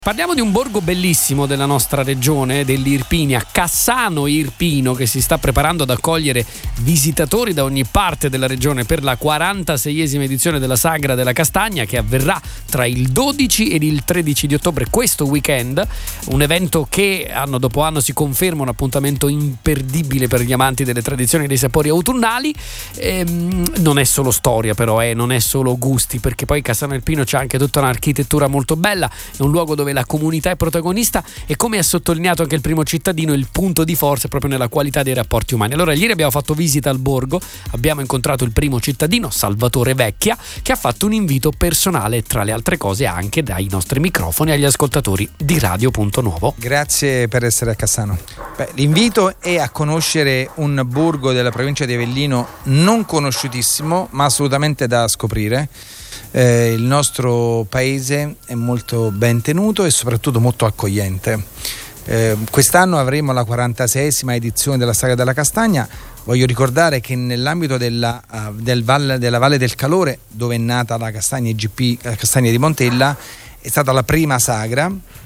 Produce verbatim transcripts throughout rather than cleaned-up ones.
Parliamo di un borgo bellissimo della nostra regione, dell'Irpinia, Cassano Irpino, che si sta preparando ad accogliere visitatori da ogni parte della regione per la quarantaseiesima edizione della Sagra della Castagna, che avverrà tra il dodici ed il tredici di ottobre, questo weekend. Un evento che anno dopo anno si conferma un appuntamento imperdibile per gli amanti delle tradizioni e dei sapori autunnali. Ehm, non è solo storia però, eh, non è solo gusti, perché poi Cassano Irpino c'è anche tutta un'architettura molto bella, è un luogo dove la comunità è protagonista e, come ha sottolineato anche il primo cittadino, il punto di forza è proprio nella qualità dei rapporti umani. Allora ieri abbiamo fatto visita al borgo, abbiamo incontrato il primo cittadino, Salvatore Vecchia, che ha fatto un invito personale, tra le altre cose anche dai nostri microfoni agli ascoltatori di Radio Punto Nuovo. Grazie per essere a Cassano. Beh, l'invito è a conoscere un borgo della provincia di Avellino non conosciutissimo, ma assolutamente da scoprire. Eh, il nostro paese è molto ben tenuto e soprattutto molto accogliente. Eh, quest'anno avremo la quarantaseiesima edizione della Sagra della Castagna. Voglio ricordare che nell'ambito della, uh, del Valle, della Valle del Calore, dove è nata la Castagna I G P, la Castagna di Montella, è stata la prima sagra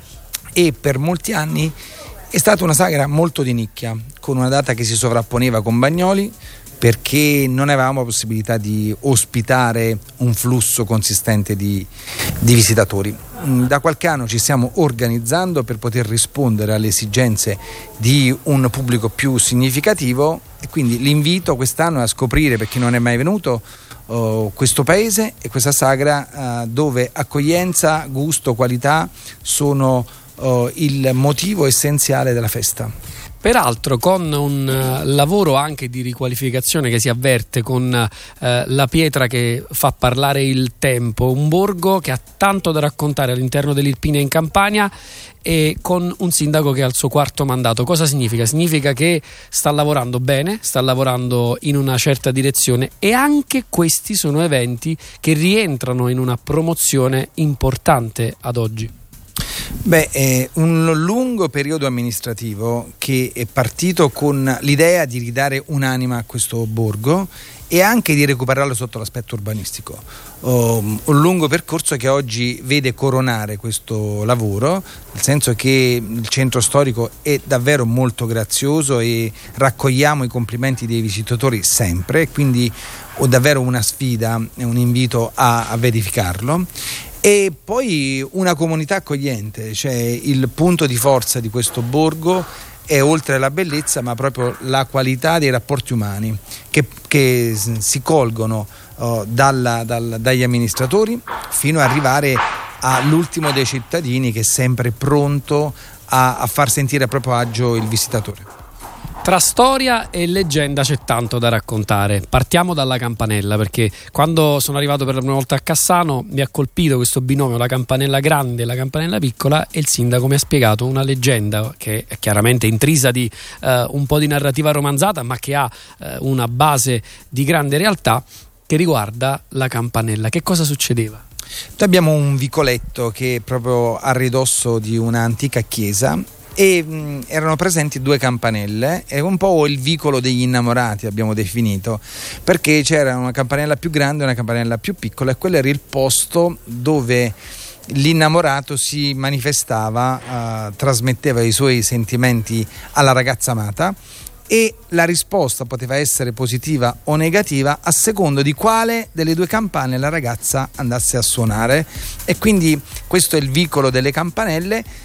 e per molti anni è stata una sagra molto di nicchia, con una data che si sovrapponeva con Bagnoli, perché non avevamo la possibilità di ospitare un flusso consistente di, di visitatori. Da qualche anno ci stiamo organizzando per poter rispondere alle esigenze di un pubblico più significativo, e quindi l'invito quest'anno è a scoprire, per chi non è mai venuto, uh, questo paese e questa sagra uh, dove accoglienza, gusto, qualità sono uh, il motivo essenziale della festa. Peraltro con un uh, lavoro anche di riqualificazione che si avverte, con uh, la pietra che fa parlare il tempo, un borgo che ha tanto da raccontare all'interno dell'Irpinia in Campania, e con un sindaco che ha il suo quarto mandato. Cosa significa? Significa che sta lavorando bene, sta lavorando in una certa direzione, e anche questi sono eventi che rientrano in una promozione importante ad oggi. Beh, è un lungo periodo amministrativo che è partito con l'idea di ridare un'anima a questo borgo e anche di recuperarlo sotto l'aspetto urbanistico. Um, un lungo percorso che oggi vede coronare questo lavoro, nel senso che il centro storico è davvero molto grazioso e raccogliamo i complimenti dei visitatori sempre, quindi ho davvero una sfida e un invito a, a verificarlo. E poi una comunità accogliente, cioè il punto di forza di questo borgo è, oltre alla bellezza, ma proprio la qualità dei rapporti umani che, che si colgono uh, dalla, dal, dagli amministratori fino ad arrivare all'ultimo dei cittadini, che è sempre pronto a, a far sentire a proprio agio il visitatore. Tra storia e leggenda c'è tanto da raccontare. Partiamo dalla campanella, perché quando sono arrivato per la prima volta a Cassano mi ha colpito questo binomio, la campanella grande e la campanella piccola, e il sindaco mi ha spiegato una leggenda che è chiaramente intrisa di eh, un po' di narrativa romanzata, ma che ha eh, una base di grande realtà, che riguarda la campanella. Che cosa succedeva? Noi abbiamo un vicoletto che è proprio a ridosso di un'antica chiesa, e mh, erano presenti due campanelle, è un po' il vicolo degli innamorati, abbiamo definito, perché c'era una campanella più grande e una campanella più piccola, e quello era il posto dove l'innamorato si manifestava, uh, trasmetteva i suoi sentimenti alla ragazza amata, e la risposta poteva essere positiva o negativa a secondo di quale delle due campane la ragazza andasse a suonare. E quindi questo è il vicolo delle campanelle,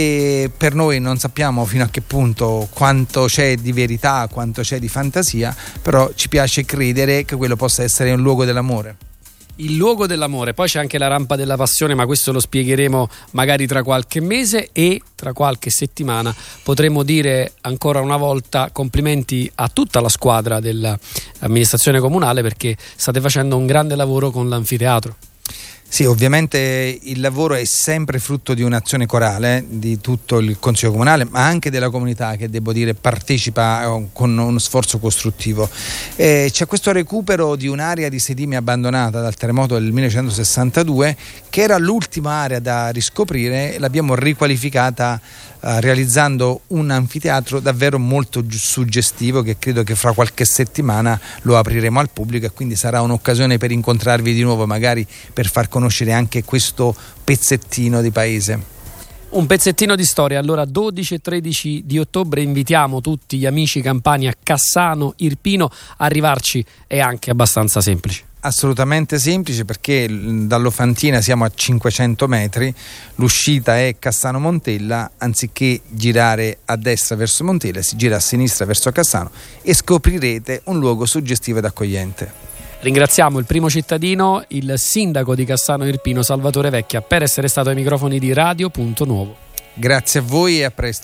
e per noi non sappiamo fino a che punto quanto c'è di verità, quanto c'è di fantasia, però ci piace credere che quello possa essere un luogo dell'amore. Il luogo dell'amore. Poi c'è anche la rampa della passione, ma questo lo spiegheremo magari tra qualche mese, e tra qualche settimana potremo dire ancora una volta complimenti a tutta la squadra dell'amministrazione comunale, perché state facendo un grande lavoro con l'anfiteatro. Sì, ovviamente il lavoro è sempre frutto di un'azione corale di tutto il Consiglio Comunale, ma anche della comunità, che devo dire partecipa con uno sforzo costruttivo. Eh, c'è questo recupero di un'area di sedimi abbandonata dal terremoto del millenovecentosessantadue, che era l'ultima area da riscoprire, e l'abbiamo riqualificata eh, realizzando un anfiteatro davvero molto suggestivo, che credo che fra qualche settimana lo apriremo al pubblico, e quindi sarà un'occasione per incontrarvi di nuovo, magari per far conoscere anche questo pezzettino di paese. Un pezzettino di storia. Allora, dodici e tredici di ottobre invitiamo tutti gli amici campani a Cassano Irpino. Arrivarci è anche abbastanza semplice. Assolutamente semplice, perché dall'Ofantina siamo a cinquecento metri, l'uscita è Cassano Montella, anziché girare a destra verso Montella si gira a sinistra verso Cassano e scoprirete un luogo suggestivo ed accogliente. Ringraziamo il primo cittadino, il sindaco di Cassano Irpino, Salvatore Vecchia, per essere stato ai microfoni di Radio Punto Nuovo. Grazie a voi e a presto.